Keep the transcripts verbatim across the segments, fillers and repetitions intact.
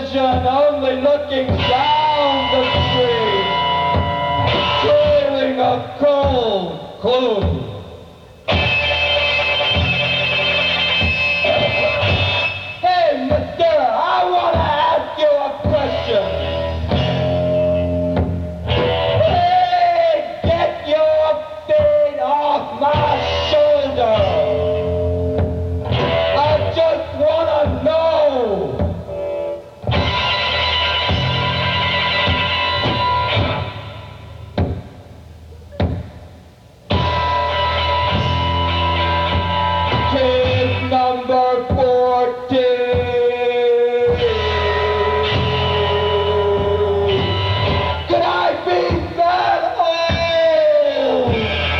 vision, only looking down the street, trailing a cold clue. Hey, mister, I want to ask you a question. Hey, get your feet off my shoulder. I just want to know. Kid number fourteen. Could I be that old?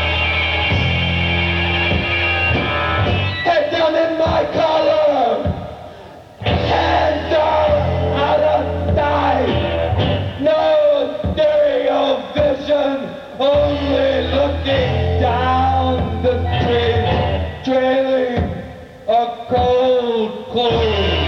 Head down in my collar. Hands are out of sight. No stereo vision, only looking down the street, trailing a cold clue.